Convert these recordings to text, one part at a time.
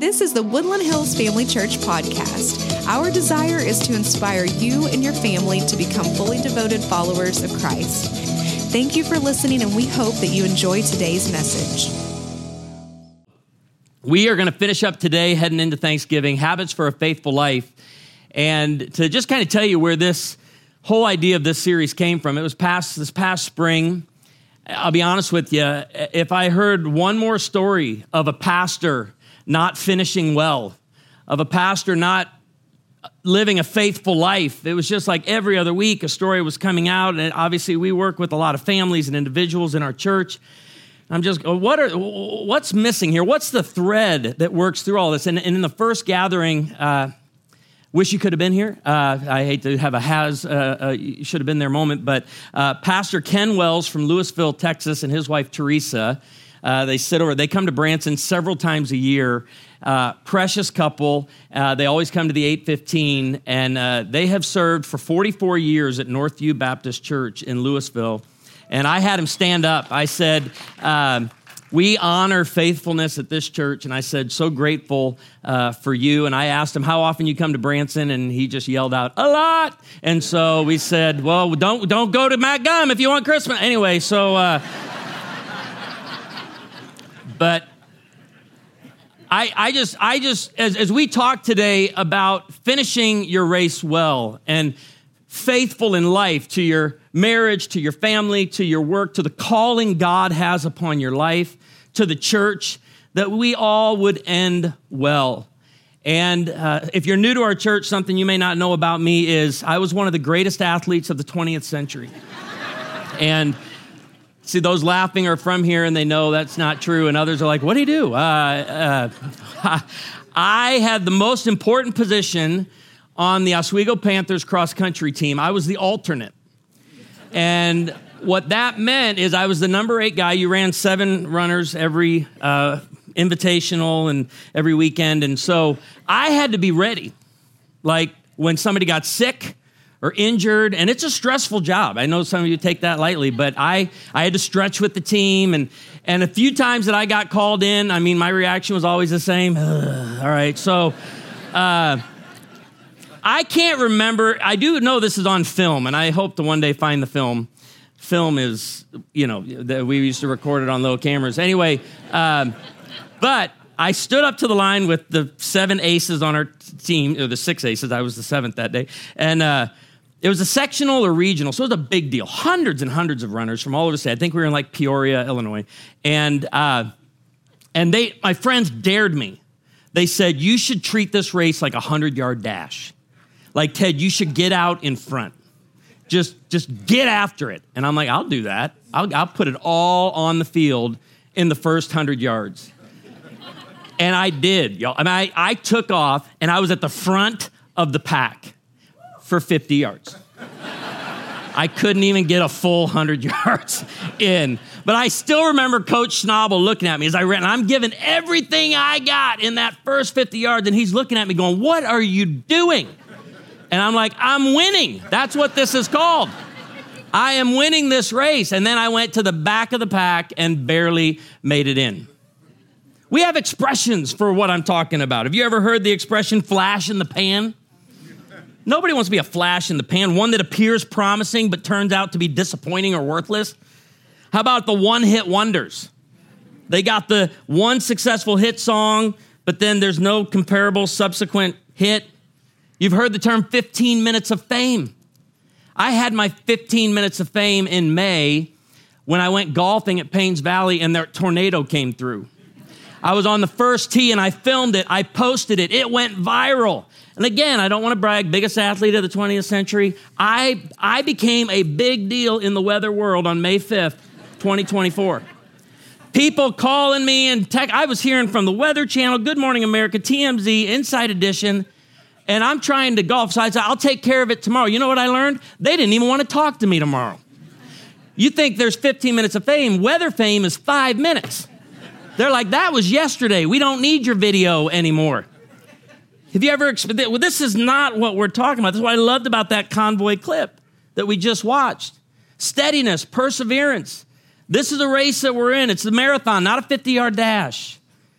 This is the Woodland Hills Family Church podcast. Our desire is to inspire you and your family to become fully devoted followers of Christ. Thank you for listening, and we hope that you enjoy today's message. We are going to finish up today, heading into Thanksgiving, Habits for a Faithful Life. And to just kind of tell you where this whole idea of this series came from, it was this past spring. I'll be honest with you, if I heard one more story of a pastor not finishing well, of a pastor not living a faithful life, it was just like every other week a story was coming out. And obviously we work with a lot of families and individuals in our church. I'm just, what's missing here? What's the thread that works through all this? And in the first gathering, wish you could have been here. I hate to have you should have been there moment, but Pastor Ken Wells from Lewisville, Texas, and his wife Teresa, they come to Branson several times a year. Precious couple. They always come to the 8:15, and they have served for 44 years at Northview Baptist Church in Lewisville. And I had him stand up. I said, we honor faithfulness at this church. And I said, so grateful for you. And I asked him how often you come to Branson, and he just yelled out, a lot. And so we said, well, don't go to Matt Gum if you want Christmas. Anyway, so, but I just, as we talk today about finishing your race well and faithful in life to your marriage, to your family, to your work, to the calling God has upon your life, to the church, that we all would end well. And if you're new to our church, something you may not know about me is I was one of the greatest athletes of the 20th century. And see, those laughing are from here, and they know that's not true. And others are like, what do you do? I had the most important position on the Oswego Panthers cross-country team. I was the alternate. And what that meant is I was the number 8 guy. You ran 7 runners every invitational and every weekend. And so I had to be ready. Like when somebody got sick or injured, and it's a stressful job. I know some of you take that lightly, but I had to stretch with the team. And a few times that I got called in, I mean, my reaction was always the same. All right, so I can't remember. I do know this is on film, and I hope to one day find the film. Film is, we used to record it on little cameras. Anyway, but I stood up to the line with the 7 aces on our team, or the 6 aces. I was the 7th that day. And it was a sectional or regional, so it was a big deal. Hundreds and hundreds of runners from all over the state. I think we were in like Peoria, Illinois. And my friends dared me. They said, you should treat this race like a 100-yard dash. Like, Ted, you should get out in front. Just get after it. And I'm like, I'll do that. I'll put it all on the field in the first 100 yards. And I did, y'all. I mean, I took off, and I was at the front of the pack for 50 yards. I couldn't even get a full 100 yards in. But I still remember Coach Schnabel looking at me as I ran. I'm giving everything I got in that first 50 yards, and he's looking at me going, what are you doing? And I'm like, I'm winning. That's what this is called. I am winning this race. And then I went to the back of the pack and barely made it in. We have expressions for what I'm talking about. Have you ever heard the expression flash in the pan? Nobody wants to be a flash in the pan, one that appears promising but turns out to be disappointing or worthless. How about the one-hit wonders? They got the one successful hit song, but then there's no comparable subsequent hit. You've heard the term 15 minutes of fame. I had my 15 minutes of fame in May when I went golfing at Paynes Valley and their tornado came through. I was on the first tee and I filmed it. I posted it. It went viral. And again, I don't want to brag, biggest athlete of the 20th century. I became a big deal in the weather world on May 5th, 2024. People calling me and I was hearing from the Weather Channel, Good Morning America, TMZ, Inside Edition. And I'm trying to golf, so I said, I'll take care of it tomorrow. You know what I learned? They didn't even want to talk to me tomorrow. You think there's 15 minutes of fame. Weather fame is 5 minutes. They're like, that was yesterday. We don't need your video anymore. Have you ever, well, this is not what we're talking about. This is what I loved about that convoy clip that we just watched. Steadiness, perseverance. This is the race that we're in. It's the marathon, not a 50-yard dash.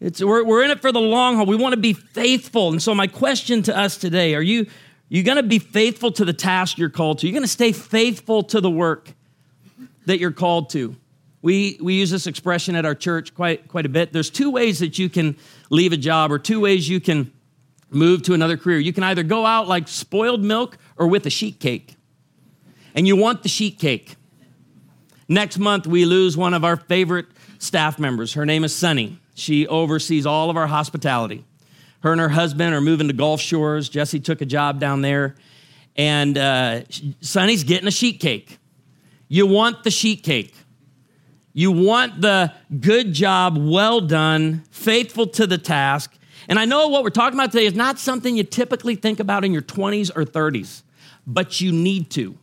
We're in it for the long haul. We want to be faithful. And so my question to us today, are you going to be faithful to the task you're called to? You're going to stay faithful to the work that you're called to. We use this expression at our church quite a bit. There's two ways that you can leave a job, or two ways you can move to another career. You can either go out like spoiled milk or with a sheet cake. And you want the sheet cake. Next month, we lose one of our favorite staff members. Her name is Sunny. She oversees all of our hospitality. Her and her husband are moving to Gulf Shores. Jesse took a job down there. And Sunny's getting a sheet cake. You want the sheet cake. You want the good job, well done, faithful to the task. And I know what we're talking about today is not something you typically think about in your 20s or 30s, but you need to.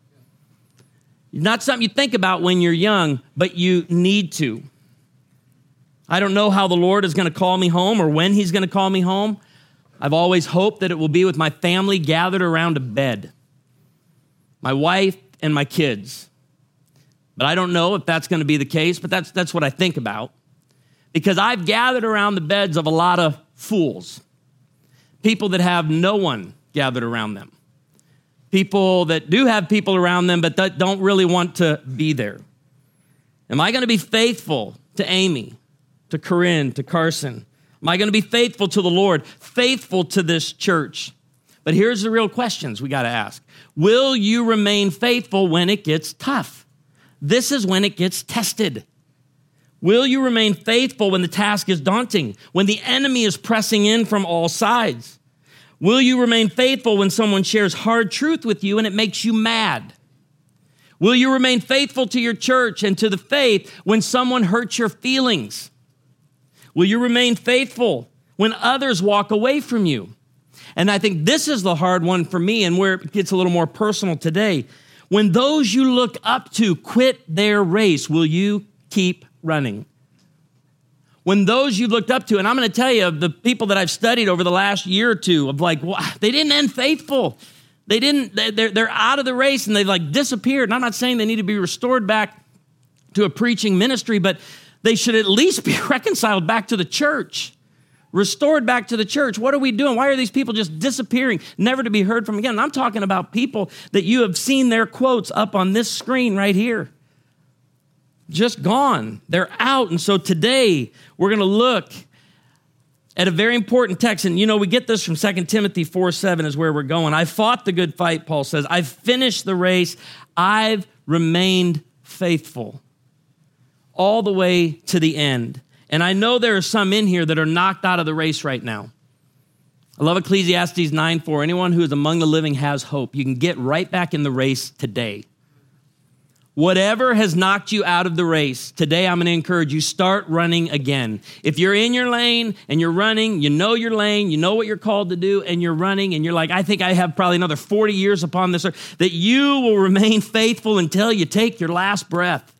Not something you think about when you're young, but you need to. I don't know how the Lord is going to call me home or when he's going to call me home. I've always hoped that it will be with my family gathered around a bed, my wife and my kids. But I don't know if that's going to be the case, but that's what I think about. Because I've gathered around the beds of a lot of fools, people that have no one gathered around them, people that do have people around them but that don't really want to be there. Am I going to be faithful to Amy, to Corinne, to Carson? Am I going to be faithful to the Lord, faithful to this church? But here's the real questions we got to ask. Will you remain faithful when it gets tough? This is when it gets tested. Will you remain faithful when the task is daunting, when the enemy is pressing in from all sides? Will you remain faithful when someone shares hard truth with you and it makes you mad? Will you remain faithful to your church and to the faith when someone hurts your feelings? Will you remain faithful when others walk away from you? And I think this is the hard one for me, and where it gets a little more personal today. When those you look up to quit their race, will you keep running? When those you looked up to, and I'm going to tell you, the people that I've studied over the last year or two, of like, well, they didn't end faithful. They're out of the race and they've like disappeared. And I'm not saying they need to be restored back to a preaching ministry, but they should at least be reconciled back to the church. Restored back to the church. What are we doing? Why are these people just disappearing, never to be heard from again? And I'm talking about people that you have seen their quotes up on this screen right here. Just gone. They're out. And so today we're going to look at a very important text. And we get this from 2 Timothy 4:7 is where we're going. I fought the good fight, Paul says. I've finished the race. I've remained faithful all the way to the end. And I know there are some in here that are knocked out of the race right now. I love Ecclesiastes 9:4. Anyone who is among the living has hope. You can get right back in the race today. Whatever has knocked you out of the race, today I'm going to encourage you, start running again. If you're in your lane and you're running, you know your lane, you know what you're called to do, and you're running, and you're like, I think I have probably another 40 years upon this earth, that you will remain faithful until you take your last breath.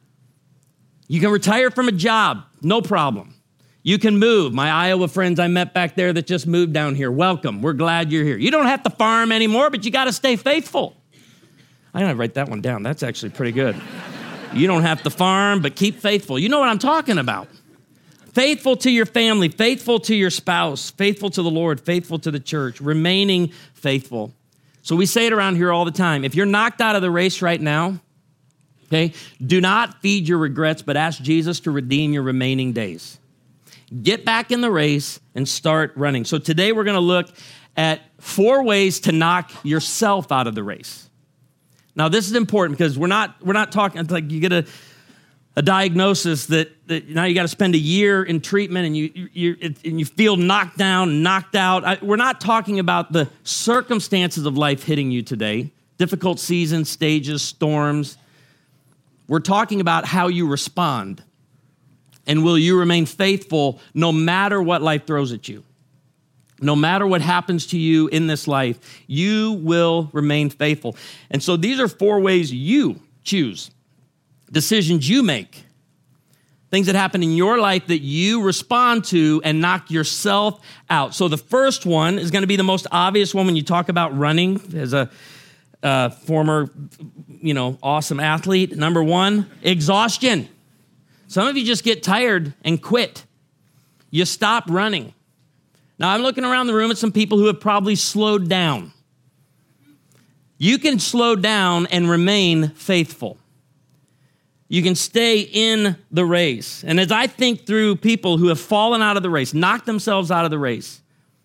You can retire from a job, no problem. You can move. My Iowa friends I met back there that just moved down here, welcome. We're glad you're here. You don't have to farm anymore, but you got to stay faithful. I'm going to write that one down. That's actually pretty good. You don't have to farm, but keep faithful. You know what I'm talking about. Faithful to your family, faithful to your spouse, faithful to the Lord, faithful to the church, remaining faithful. So we say it around here all the time. If you're knocked out of the race right now, okay, do not feed your regrets, but ask Jesus to redeem your remaining days. Get back in the race and start running. So today we're going to look at 4 ways to knock yourself out of the race. Now, this is important because we're not talking like you get a diagnosis that now you got to spend a year in treatment and you feel knocked down, knocked out. We're not talking about the circumstances of life hitting you today, difficult seasons, stages, storms. We're talking about how you respond. And will you remain faithful no matter what life throws at you? No matter what happens to you in this life, you will remain faithful. And so these are 4 ways you choose, decisions you make, things that happen in your life that you respond to and knock yourself out. So the first one is going to be the most obvious one when you talk about running as a former, awesome athlete. Number 1, exhaustion. Some of you just get tired and quit. you stop running. Now, I'm looking around the room at some people who have probably slowed down. You can slow down and remain faithful. You can stay in the race. And as I think through people who have fallen out of the race, knocked themselves out of the race,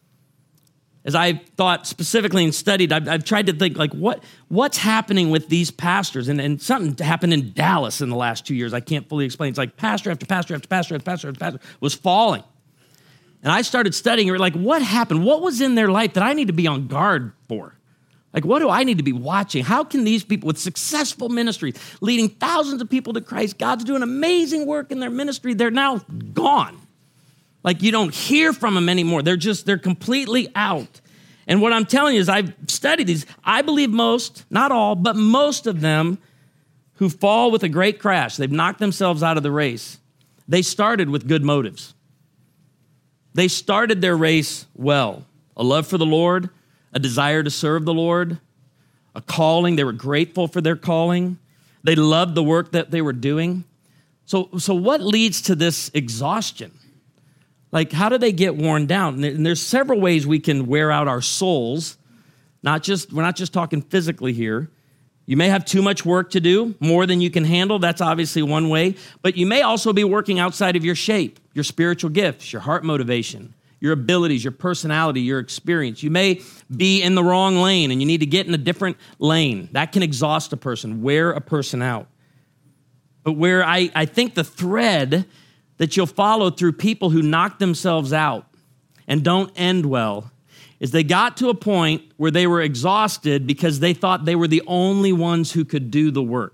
as I thought specifically and studied, I've tried to think, like, what's happening with these pastors? And something happened in Dallas in the last 2 years. I can't fully explain. It's like pastor after pastor after pastor after pastor after pastor was falling. And I started studying, like, what happened? What was in their life that I need to be on guard for? Like, what do I need to be watching? How can these people with successful ministries, leading thousands of people to Christ, God's doing amazing work in their ministry, they're now gone. Like, you don't hear from them anymore. They're completely out. And what I'm telling you is I've studied these. I believe most, not all, but most of them who fall with a great crash, they've knocked themselves out of the race. They started with good motives. They started their race well. A love for the Lord, a desire to serve the Lord, a calling. They were grateful for their calling. They loved the work that they were doing. So what leads to this exhaustion? Like, how do they get worn down? And there's several ways we can wear out our souls. We're not just talking physically here. You may have too much work to do, more than you can handle. That's obviously one way. But you may also be working outside of your shape, your spiritual gifts, your heart motivation, your abilities, your personality, your experience. You may be in the wrong lane and you need to get in a different lane. That can exhaust a person, wear a person out. But where I think the thread that you'll follow through people who knock themselves out and don't end well is they got to a point where they were exhausted because they thought they were the only ones who could do the work.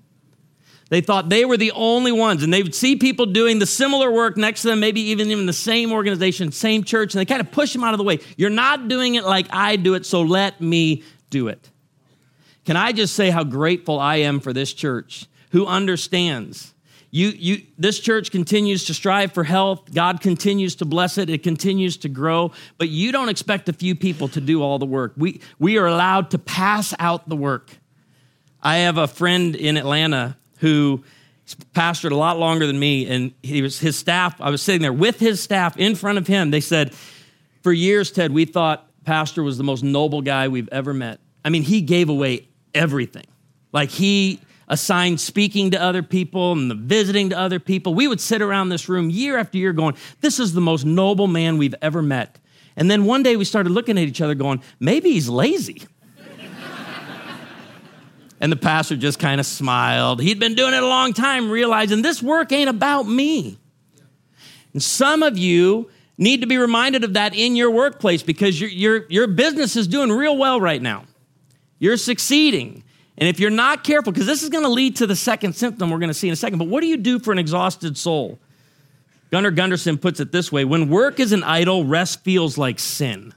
They thought they were the only ones, and they would see people doing the similar work next to them, maybe even in the same organization, same church, and they kind of push them out of the way. You're not doing it like I do it, so let me do it. Can I just say how grateful I am for this church who understands this church continues to strive for health. God continues to bless it. It continues to grow. But you don't expect a few people to do all the work. We are allowed to pass out the work. I have a friend in Atlanta who pastored a lot longer than me, and his staff, I was sitting there with his staff in front of him. They said, for years, Ted, we thought Pastor was the most noble guy we've ever met. I mean, he gave away everything. Like, he assigned speaking to other people and the visiting to other people. We would sit around this room year after year going, this is the most noble man we've ever met. And then one day we started looking at each other going, maybe he's lazy. And the pastor just kind of smiled. He'd been doing it a long time, realizing this work ain't about me. And some of you need to be reminded of that in your workplace because your business is doing real well right now. You're succeeding. And if you're not careful, because this is going to lead to the second symptom we're going to see in a second, but what do you do for an exhausted soul? Gunnar Gunderson puts it this way: when work is an idol, rest feels like sin.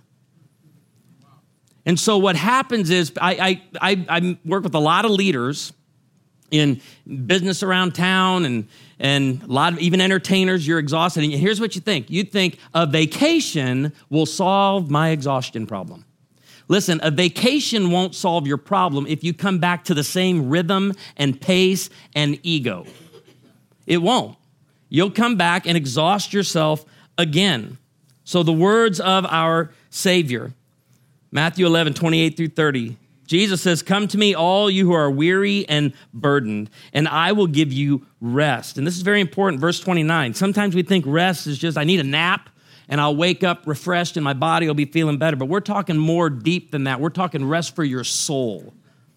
And so what happens is I work with a lot of leaders in business around town and a lot of even entertainers. You're exhausted. And here's what you think. You think a vacation will solve my exhaustion problem. Listen, a vacation won't solve your problem if you come back to the same rhythm and pace and ego. It won't. You'll come back and exhaust yourself again. So the words of our Savior, Matthew 11, 28 through 30, Jesus says, come to me, all you who are weary and burdened, and I will give you rest. And this is very important, verse 29. Sometimes we think rest is just, I need a nap, and I'll wake up refreshed and my body will be feeling better. But we're talking more deep than that. We're talking rest for your soul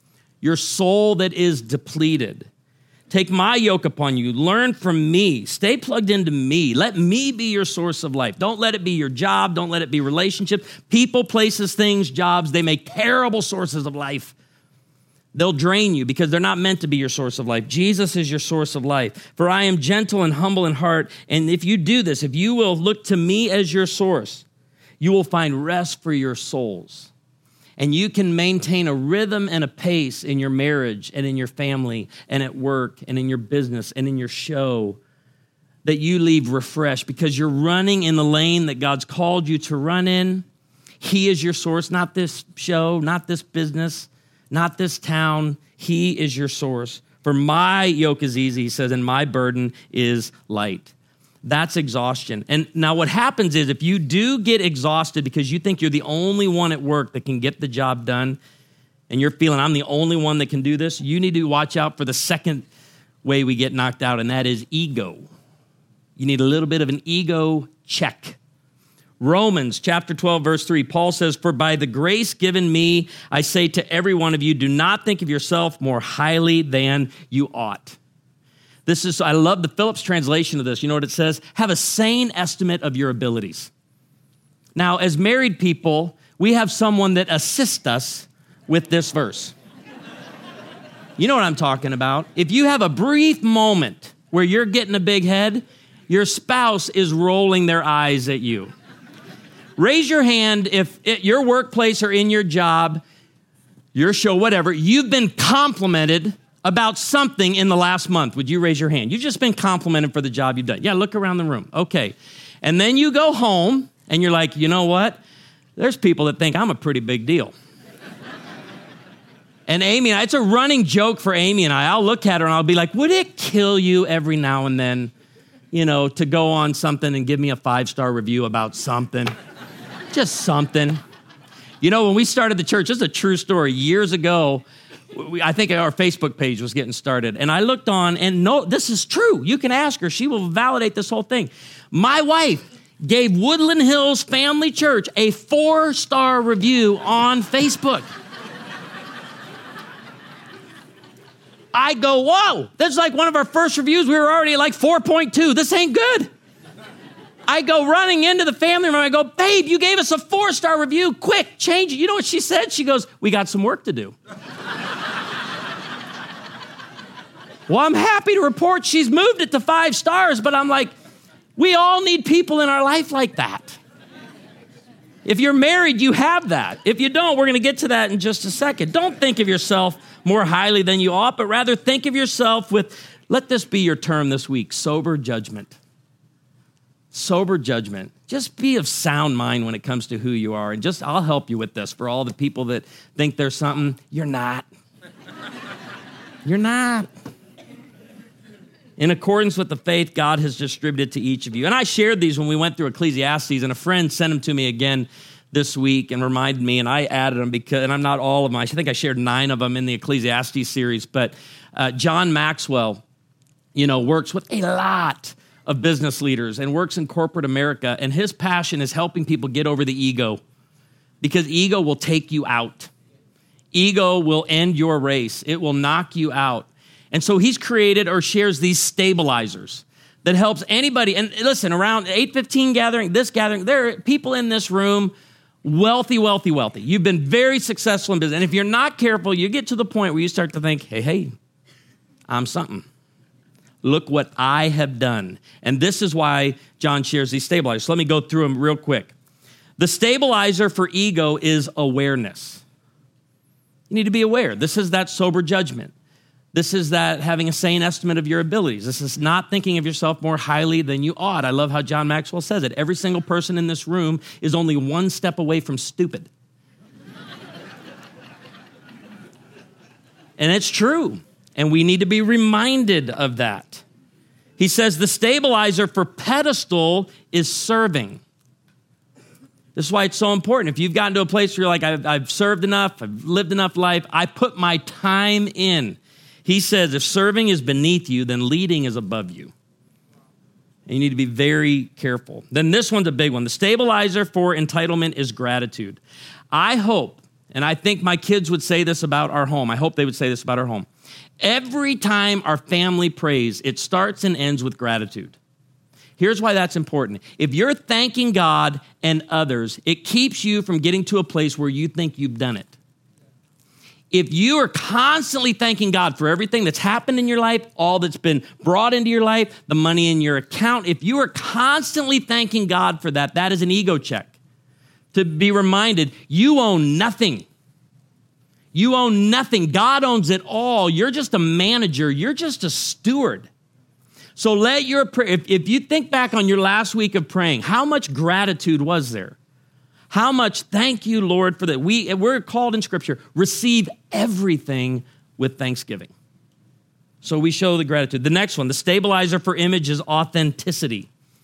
that is depleted. Take my yoke upon you. Learn from me. Stay plugged into me. Let me be your source of life. Don't let it be your job. Don't let it be relationships. People, places, things, jobs, they make terrible sources of life. They'll drain you because they're not meant to be your source of life. Jesus is your source of life. For I am gentle and humble in heart. And if you do this, if you will look to me as your source, you will find rest for your souls. And you can maintain a rhythm and a pace in your marriage and in your family and at work and in your business and in your show that you leave refreshed because you're running in the lane that God's called you to run in. He is your source, not this show, not this business, not this town. He is your source. For my yoke is easy, he says, and my burden is light. That's exhaustion. And now what happens is if you do get exhausted because you think you're the only one at work that can get the job done, and you're feeling I'm the only one that can do this, you need to watch out for the second way we get knocked out, and that is ego. You need a little bit of an ego check. Romans chapter 12, verse 3, Paul says, "For by the grace given me, I say to every one of you, do not think of yourself more highly than you ought." I love the Phillips translation of this. You know what it says? Have a sane estimate of your abilities. Now, as married people, we have someone that assists us with this verse. You know what I'm talking about. If you have a brief moment where you're getting a big head, your spouse is rolling their eyes at you. Raise your hand if at your workplace or in your job, your show, whatever, you've been complimented about something in the last month. Would you raise your hand? You've just been complimented for the job you've done. Yeah, look around the room. Okay. And then you go home and you're like, you know what? There's people that think I'm a pretty big deal. And Amy, it's a running joke for Amy and I. I'll look at her and I'll be like, would it kill you every now and then, to go on something and give me a 5-star review about something? Just something. When we started the church, this is a true story. Years ago, I think our Facebook page was getting started. And I looked on, and no, this is true. You can ask her. She will validate this whole thing. My wife gave Woodland Hills Family Church a 4-star review on Facebook. I go, whoa, that's like one of our first reviews. We were already at like 4.2. This ain't good. I go running into the family room. I go, babe, you gave us a 4-star review. Quick, change it. You know what she said? She goes, we got some work to do. Well, I'm happy to report she's moved it to 5 stars, but I'm like, we all need people in our life like that. If you're married, you have that. If you don't, we're going to get to that in just a second. Don't think of yourself more highly than you ought, but rather think of yourself with, let this be your term this week, sober judgment. Sober judgment. Just be of sound mind when it comes to who you are. And I'll help you with this for all the people that think there's something. You're not. You're not. In accordance with the faith God has distributed to each of you. And I shared these when we went through Ecclesiastes, and a friend sent them to me again this week and reminded me, and I added them and I'm not all of them. I think I shared 9 of them in the Ecclesiastes series, but John Maxwell, works with a lot of business leaders and works in corporate America, and his passion is helping people get over the ego, because ego will take you out. Ego will end your race. It will knock you out. And so he's created or shares these stabilizers that helps anybody. And listen, around 8:15 gathering, there are people in this room, wealthy. You've been very successful in business. And if you're not careful, you get to the point where you start to think, hey, I'm something. Look what I have done. And this is why John shares these stabilizers. So let me go through them real quick. The stabilizer for ego is awareness. You need to be aware. This is that sober judgment. This is that having a sane estimate of your abilities. This is not thinking of yourself more highly than you ought. I love how John Maxwell says it. Every single person in this room is only one step away from stupid. And it's true. And we need to be reminded of that. He says the stabilizer for pedestal is serving. This is why it's so important. If you've gotten to a place where you're like, I've served enough, I've lived enough life, I put my time in. He says, if serving is beneath you, then leading is above you. And you need to be very careful. Then this one's a big one. The stabilizer for entitlement is gratitude. I hope, and I think my kids would say this about our home. I hope they would say this about our home. Every time our family prays, it starts and ends with gratitude. Here's why that's important. If you're thanking God and others, it keeps you from getting to a place where you think you've done it. If you are constantly thanking God for everything that's happened in your life, all that's been brought into your life, the money in your account, if you are constantly thanking God for that, that is an ego check. To be reminded, you own nothing. You own nothing. God owns it all. You're just a manager. You're just a steward. So let your prayer, if you think back on your last week of praying, how much gratitude was there? How much thank you, Lord, for that. We're called in Scripture, receive everything with thanksgiving. So we show the gratitude. The next one, the stabilizer for image is authenticity.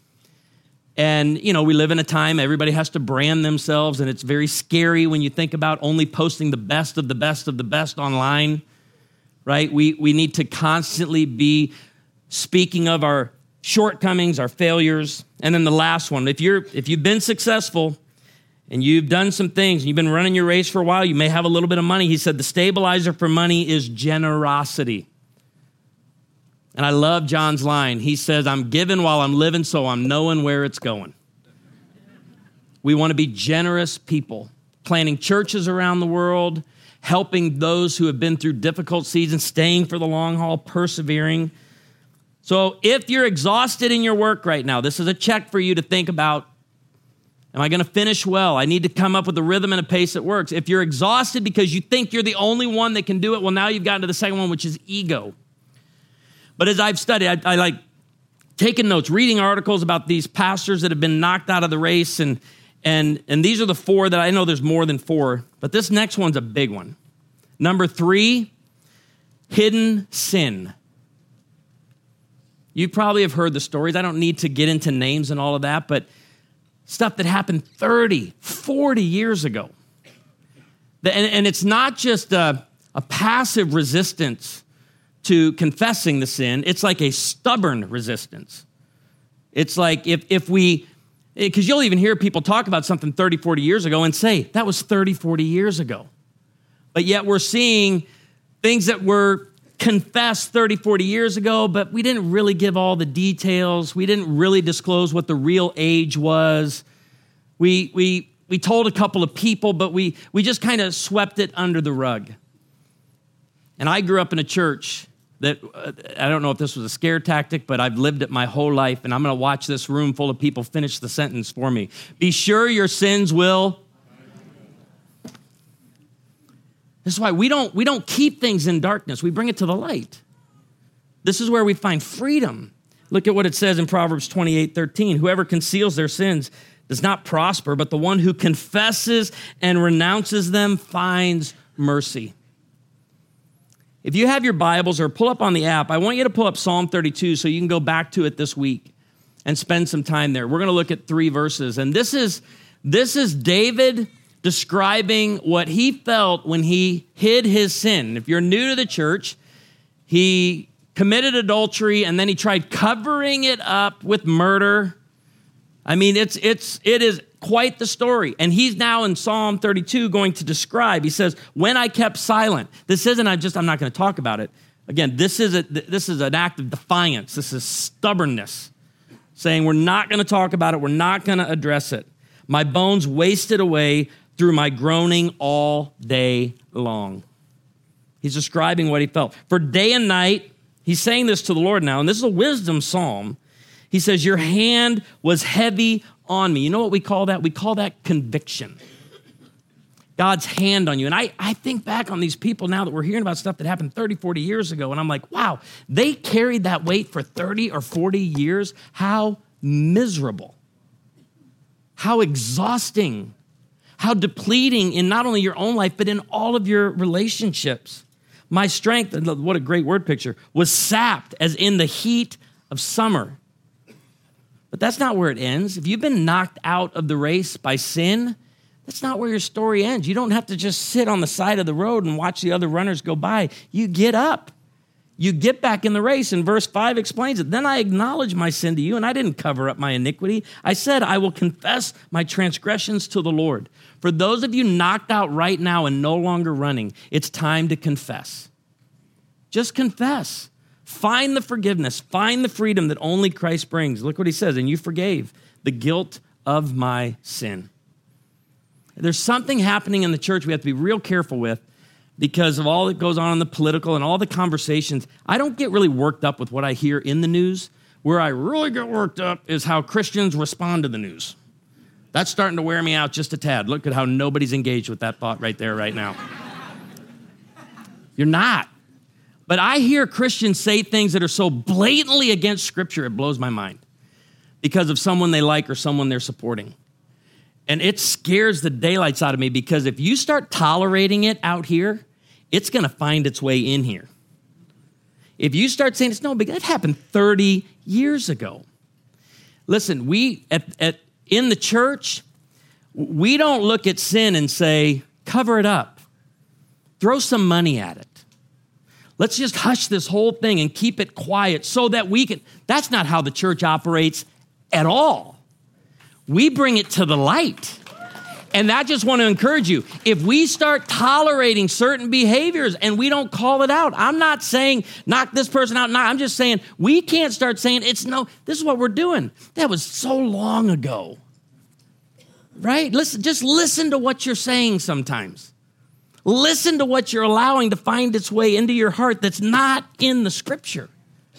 And, we live in a time everybody has to brand themselves, and it's very scary when you think about only posting the best of the best of the best online, right? We need to constantly be speaking of our shortcomings, our failures. And then the last one, if you've been successful and you've done some things and you've been running your race for a while, you may have a little bit of money. He said the stabilizer for money is generosity. And I love John's line. He says, I'm giving while I'm living, so I'm knowing where it's going. We want to be generous people, planting churches around the world, helping those who have been through difficult seasons, staying for the long haul, persevering. So if you're exhausted in your work right now, this is a check for you to think about. Am I going to finish well? I need to come up with a rhythm and a pace that works. If you're exhausted because you think you're the only one that can do it, well, now you've gotten to the second one, which is ego. But as I've studied, I like taking notes, reading articles about these pastors that have been knocked out of the race. And these are the 4 that I know there's more than 4. But this next one's a big one. Number 3, hidden sin. You probably have heard the stories. I don't need to get into names and all of that, but stuff that happened 30, 40 years ago. And it's not just a passive resistance to confessing the sin. It's like a stubborn resistance. It's like because you'll even hear people talk about something 30, 40 years ago and say, that was 30, 40 years ago. But yet we're seeing things that were confessed 30, 40 years ago, but we didn't really give all the details. We didn't really disclose what the real age was. We told a couple of people, but we just kind of swept it under the rug. And I grew up in a church that, I don't know if this was a scare tactic, but I've lived it my whole life, and I'm going to watch this room full of people finish the sentence for me. Be sure your sins will. This is why we don't keep things in darkness. We bring it to the light. This is where we find freedom. Look at what it says in Proverbs 28:13. Whoever conceals their sins does not prosper, but the one who confesses and renounces them finds mercy. If you have your Bibles or pull up on the app, I want you to pull up Psalm 32 so you can go back to it this week and spend some time there. We're going to look at 3 verses. And this is David describing what he felt when he hid his sin. If you're new to the church, he committed adultery and then he tried covering it up with murder. I mean, it is quite the story. And he's now in Psalm 32 going to describe, he says, when I kept silent. This isn't, I'm not going to talk about it. Again, this is an act of defiance. This is stubbornness, saying we're not going to talk about it. We're not going to address it. My bones wasted away through my groaning all day long. He's describing what he felt. For day and night, he's saying this to the Lord now, and this is a wisdom psalm. He says, your hand was heavy on me. You know what we call that? We call that conviction. God's hand on you. And I think back on these people now that we're hearing about stuff that happened 30, 40 years ago, and I'm like, wow, they carried that weight for 30 or 40 years. How miserable. How exhausting. How depleting in not only your own life, but in all of your relationships. My strength, what a great word picture, was sapped as in the heat of summer. But that's not where it ends. If you've been knocked out of the race by sin, that's not where your story ends. You don't have to just sit on the side of the road and watch the other runners go by. You get up. You get back in the race. And verse 5 explains it. Then I acknowledged my sin to you, and I didn't cover up my iniquity. I said, I will confess my transgressions to the Lord. For those of you knocked out right now and no longer running, it's time to confess. Just confess. Find the forgiveness. Find the freedom that only Christ brings. Look what he says. And you forgave the guilt of my sin. There's something happening in the church we have to be real careful with because of all that goes on in the political and all the conversations. I don't get really worked up with what I hear in the news. Where I really get worked up is how Christians respond to the news. That's starting to wear me out just a tad. Look at how nobody's engaged with that thought right there, right now. You're not. But I hear Christians say things that are so blatantly against Scripture, it blows my mind because of someone they like or someone they're supporting. And it scares the daylights out of me because if you start tolerating it out here, it's going to find its way in here. If you start saying it's no big, that happened 30 years ago. Listen, we in the church, we don't look at sin and say, cover it up. Throw some money at it. Let's just hush this whole thing and keep it quiet so that we can. That's not how the church operates at all. We bring it to the light. And I just want to encourage you, if we start tolerating certain behaviors and we don't call it out, I'm not saying knock this person out. I'm just saying we can't start saying this is what we're doing. That was so long ago. Right? Just listen to what you're saying sometimes. Listen to what you're allowing to find its way into your heart that's not in the scripture.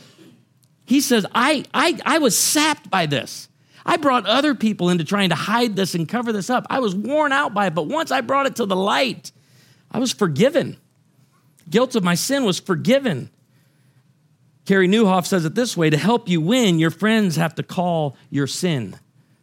He says, I was sapped by this. I brought other people into trying to hide this and cover this up. I was worn out by it, but once I brought it to the light, I was forgiven. Guilt of my sin was forgiven. Carey Nieuwhof says it this way, to help you win, your friends have to call your sin.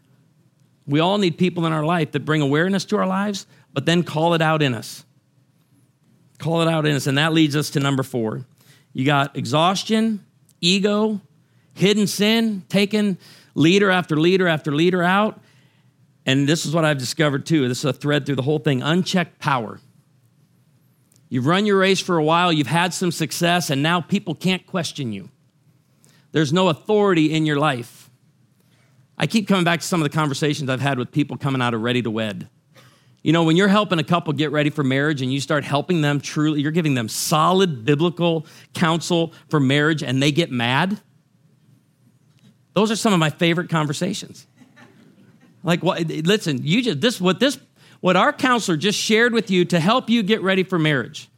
We all need people in our life that bring awareness to our lives, but then call it out in us. Call it out in us, and that leads us to number 4. You got exhaustion, ego, hidden sin, taking leader after leader after leader out. And this is what I've discovered too. This is a thread through the whole thing. Unchecked power. You've run your race for a while. You've had some success, and now people can't question you. There's no authority in your life. I keep coming back to some of the conversations I've had with people coming out of Ready to Wed. You know, when you're helping a couple get ready for marriage and you start helping them truly, you're giving them solid biblical counsel for marriage and they get mad. Those are some of my favorite conversations. Like, listen, what our counselor just shared with you to help you get ready for marriage.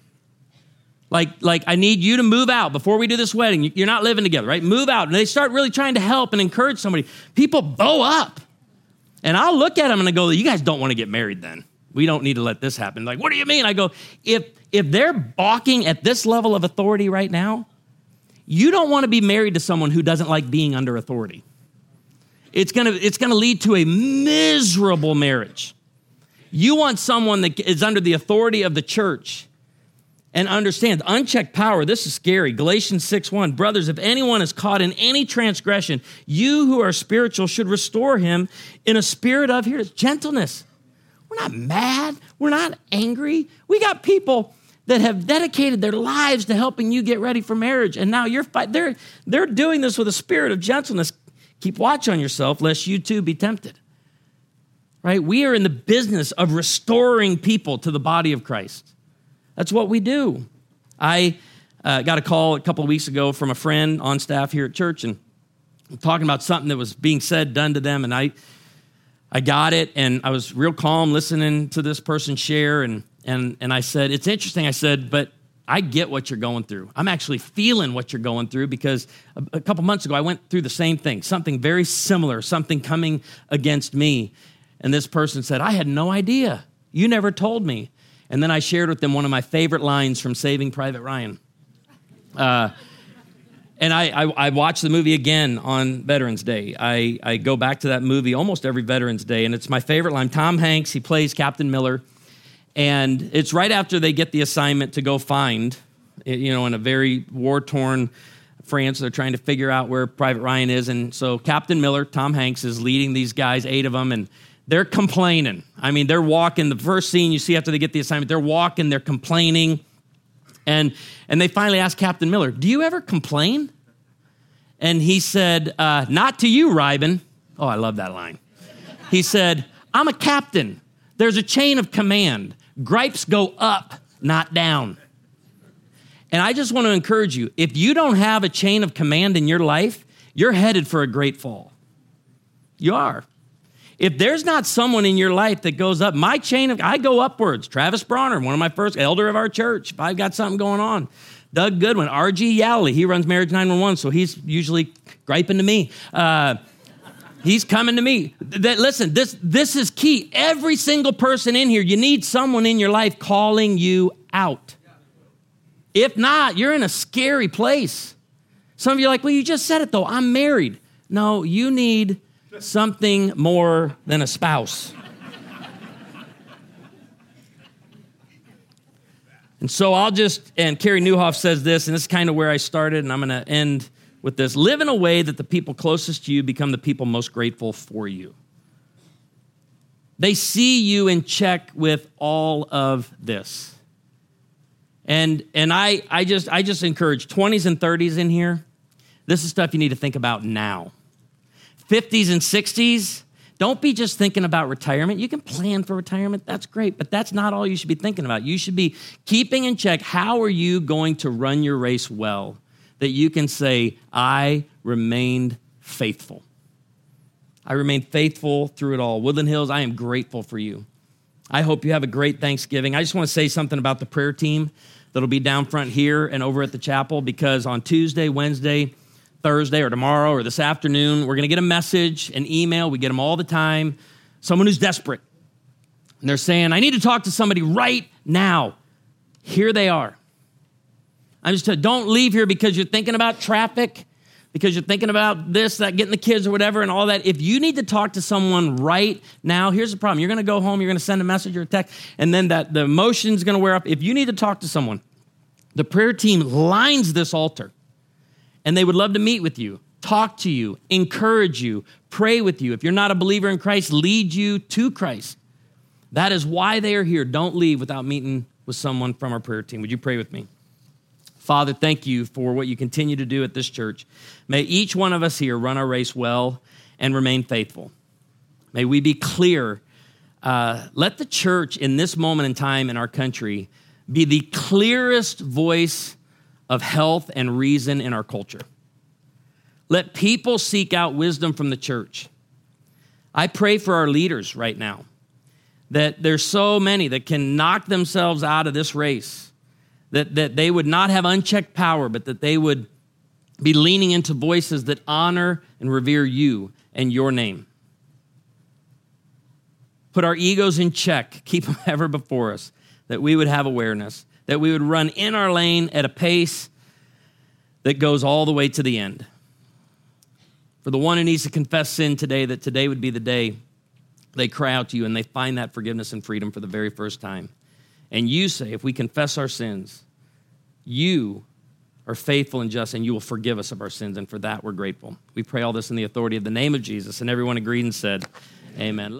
Like, I need you to move out before we do this wedding. You're not living together, right? Move out. And they start really trying to help and encourage somebody. People bow up. And I'll look at them and I go, you guys don't want to get married then. We don't need to let this happen. Like, what do you mean? I go, if they're balking at this level of authority right now, you don't want to be married to someone who doesn't like being under authority. It's gonna lead to a miserable marriage. You want someone that is under the authority of the church and understands unchecked power. This is scary. Galatians 6:1, brothers, if anyone is caught in any transgression, you who are spiritual should restore him in a spirit of, here it is, gentleness. We're not mad. We're not angry. We got people that have dedicated their lives to helping you get ready for marriage. And now they're doing this with a spirit of gentleness. Keep watch on yourself, lest you too be tempted. Right? We are in the business of restoring people to the body of Christ. That's what we do. I got a call a couple of weeks ago from a friend on staff here at church, and I'm talking about something that was being said, done to them, and I got it, and I was real calm listening to this person share, and I said, it's interesting, I said, but I get what you're going through. I'm actually feeling what you're going through because a couple months ago, I went through the same thing, something very similar, something coming against me, and this person said, I had no idea. You never told me. And then I shared with them one of my favorite lines from Saving Private Ryan. And I watched the movie again on Veterans Day. I go back to that movie almost every Veterans Day, and it's my favorite line. Tom Hanks, he plays Captain Miller, and it's right after they get the assignment to go find, in a very war-torn France, they're trying to figure out where Private Ryan is, and so Captain Miller, Tom Hanks, is leading these guys, 8 of them, and they're complaining. I mean, they're walking. The first scene you see after they get the assignment, they're walking, they're complaining. And they finally ask Captain Miller, do you ever complain? And he said, not to you, Reiben. Oh, I love that line. He said, I'm a captain. There's a chain of command. Gripes go up, not down. And I just want to encourage you, if you don't have a chain of command in your life, you're headed for a great fall. You are. If there's not someone in your life that goes up, I go upwards. Travis Bronner, one of my first elder of our church, if I've got something going on. Doug Goodwin, R.G. Yowley, he runs Marriage 911, so he's usually griping to me. He's coming to me. Listen, this is key. Every single person in here, you need someone in your life calling you out. If not, you're in a scary place. Some of you are like, well, you just said it though. I'm married. No, you need something more than a spouse. And so and Carey Nieuwhof says this, and this is kind of where I started, and I'm going to end with this. Live in a way that the people closest to you become the people most grateful for you. They see you in check with all of this. And I just encourage 20s and 30s in here. This is stuff you need to think about now. 50s and 60s, don't be just thinking about retirement. You can plan for retirement, that's great, but that's not all you should be thinking about. You should be keeping in check, how are you going to run your race well, that you can say, I remained faithful. I remained faithful through it all. Woodland Hills, I am grateful for you. I hope you have a great Thanksgiving. I just want to say something about the prayer team that'll be down front here and over at the chapel, because on Tuesday, Wednesday, Thursday, or tomorrow, or this afternoon, we're going to get a message, an email. We get them all the time. Someone who's desperate. And they're saying, I need to talk to somebody right now. Here they are. I'm just telling you, don't leave here because you're thinking about traffic, because you're thinking about this, that, getting the kids or whatever and all that. If you need to talk to someone right now, here's the problem. You're going to go home, you're going to send a message or a text, and then the emotion's going to wear up. If you need to talk to someone, the prayer team lines this altar. And they would love to meet with you, talk to you, encourage you, pray with you. If you're not a believer in Christ, lead you to Christ. That is why they are here. Don't leave without meeting with someone from our prayer team. Would you pray with me? Father, thank you for what you continue to do at this church. May each one of us here run our race well and remain faithful. May we be clear. Let the church in this moment in time in our country be the clearest voice of health and reason in our culture. Let people seek out wisdom from the church. I pray for our leaders right now, that there's so many that can knock themselves out of this race, that they would not have unchecked power, but that they would be leaning into voices that honor and revere you and your name. Put our egos in check, keep them ever before us, that we would have awareness, that we would run in our lane at a pace that goes all the way to the end. For the one who needs to confess sin today, that today would be the day they cry out to you and they find that forgiveness and freedom for the very first time. And you say, if we confess our sins, you are faithful and just, and you will forgive us of our sins, and for that we're grateful. We pray all this in the authority of the name of Jesus, and everyone agreed and said, amen.